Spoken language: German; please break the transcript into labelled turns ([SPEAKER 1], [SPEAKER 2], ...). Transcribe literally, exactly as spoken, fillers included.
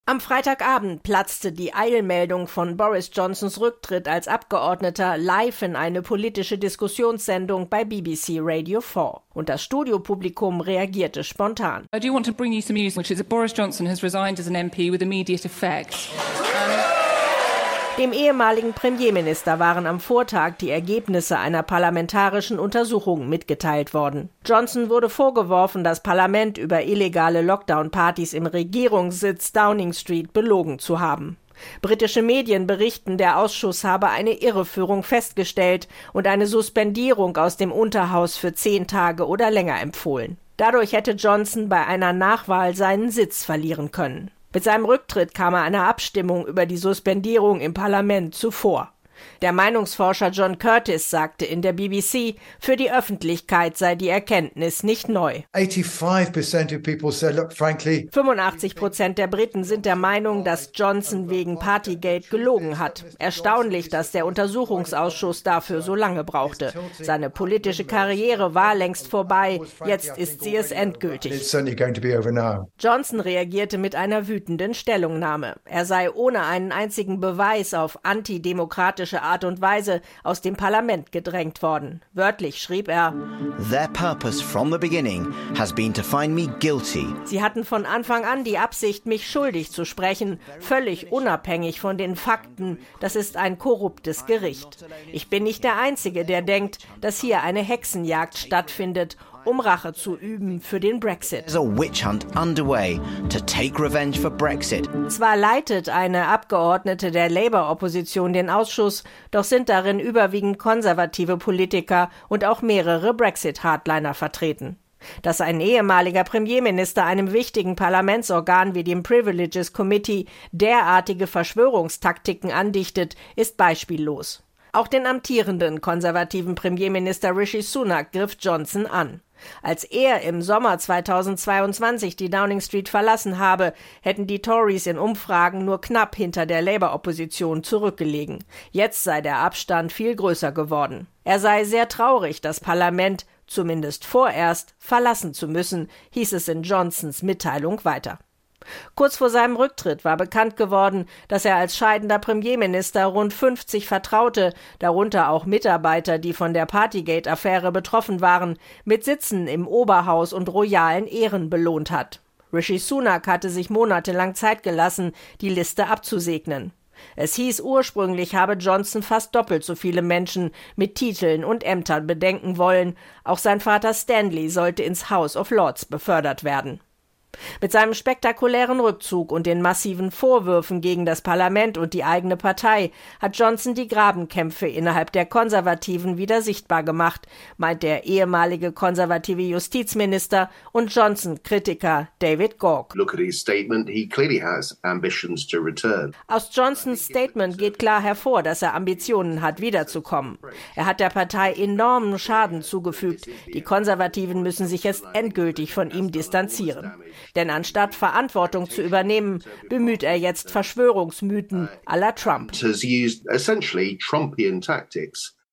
[SPEAKER 1] Am Freitagabend platzte die Eilmeldung von Boris Johnsons Rücktritt als Abgeordneter live in eine politische Diskussionssendung bei B B C Radio vier. Und das Studiopublikum reagierte spontan.
[SPEAKER 2] I do want to bring you some news, which is that Boris Johnson has resigned as an M P with immediate effect.
[SPEAKER 1] Dem ehemaligen Premierminister waren am Vortag die Ergebnisse einer parlamentarischen Untersuchung mitgeteilt worden. Johnson wurde vorgeworfen, das Parlament über illegale Lockdown-Partys im Regierungssitz Downing Street belogen zu haben. Britische Medien berichten, der Ausschuss habe eine Irreführung festgestellt und eine Suspendierung aus dem Unterhaus für zehn Tage oder länger empfohlen. Dadurch hätte Johnson bei einer Nachwahl seinen Sitz verlieren können. Mit seinem Rücktritt kam er einer Abstimmung über die Suspendierung im Parlament zuvor. Der Meinungsforscher John Curtis sagte in der B B C, für die Öffentlichkeit sei die Erkenntnis nicht neu. fünfundachtzig Prozent der Briten sind der Meinung, dass Johnson wegen Partygate gelogen hat. Erstaunlich, dass der Untersuchungsausschuss dafür so lange brauchte. Seine politische Karriere war längst vorbei, jetzt ist sie es endgültig. Johnson reagierte mit einer wütenden Stellungnahme. Er sei ohne einen einzigen Beweis auf antidemokratische Art und Weise aus dem Parlament gedrängt worden. Wörtlich schrieb er:
[SPEAKER 3] Their purpose from the beginning has been to find me guilty.
[SPEAKER 1] Sie hatten von Anfang an die Absicht, mich schuldig zu sprechen, völlig unabhängig von den Fakten. Das ist ein korruptes Gericht. Ich bin nicht der Einzige, der denkt, dass hier eine Hexenjagd stattfindet, um Rache zu üben für den Brexit.
[SPEAKER 3] There's a witch hunt underway to take revenge for Brexit.
[SPEAKER 1] Zwar leitet eine Abgeordnete der Labour-Opposition den Ausschuss, doch sind darin überwiegend konservative Politiker und auch mehrere Brexit-Hardliner vertreten. Dass ein ehemaliger Premierminister einem wichtigen Parlamentsorgan wie dem Privileges Committee derartige Verschwörungstaktiken andichtet, ist beispiellos. Auch den amtierenden konservativen Premierminister Rishi Sunak griff Johnson an. Als er im Sommer zweitausendzweiundzwanzig die Downing Street verlassen habe, hätten die Tories in Umfragen nur knapp hinter der Labour-Opposition zurückgelegen. Jetzt sei der Abstand viel größer geworden. Er sei sehr traurig, das Parlament, zumindest vorerst, verlassen zu müssen, hieß es in Johnsons Mitteilung weiter. Kurz vor seinem Rücktritt war bekannt geworden, dass er als scheidender Premierminister rund fünfzig Vertraute, darunter auch Mitarbeiter, die von der Partygate-Affäre betroffen waren, mit Sitzen im Oberhaus und royalen Ehren belohnt hat. Rishi Sunak hatte sich monatelang Zeit gelassen, die Liste abzusegnen. Es hieß, ursprünglich habe Johnson fast doppelt so viele Menschen mit Titeln und Ämtern bedenken wollen. Auch sein Vater Stanley sollte ins House of Lords befördert werden. Mit seinem spektakulären Rückzug und den massiven Vorwürfen gegen das Parlament und die eigene Partei hat Johnson die Grabenkämpfe innerhalb der Konservativen wieder sichtbar gemacht, meint der ehemalige konservative Justizminister und Johnson-Kritiker David Gauke.
[SPEAKER 4] Look at his statement. He clearly has ambitions to return.
[SPEAKER 1] Aus Johnsons Statement geht klar hervor, dass er Ambitionen hat, wiederzukommen. Er hat der Partei enormen Schaden zugefügt. Die Konservativen müssen sich jetzt endgültig von ihm distanzieren. Denn anstatt Verantwortung zu übernehmen, bemüht er jetzt Verschwörungsmythen à la Trump.
[SPEAKER 4] Has used essentially Trumpian tactics.